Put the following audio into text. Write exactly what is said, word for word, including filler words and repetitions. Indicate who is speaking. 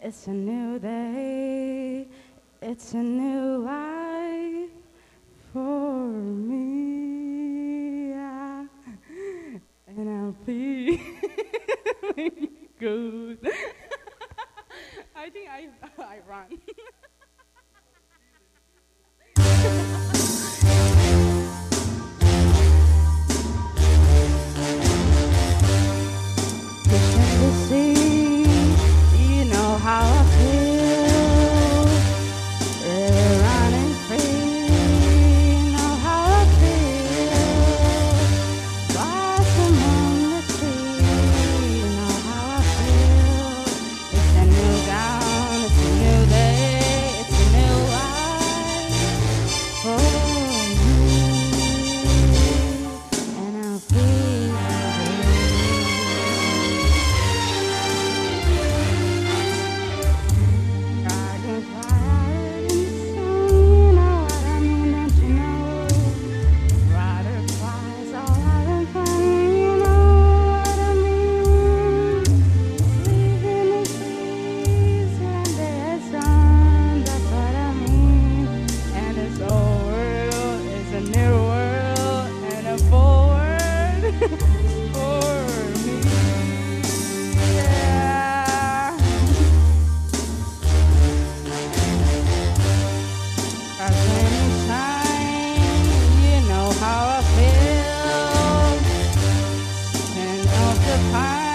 Speaker 1: It's a new day, it's a new life for me. Yeah. And I'll be good. I think I, I run. How I feel, really running free. Know how I feel, blossom on the tree. Know how I feel. It's a new dawn, it's a new day, it's a new life for me, and I'll be. How I feel, and of the pine.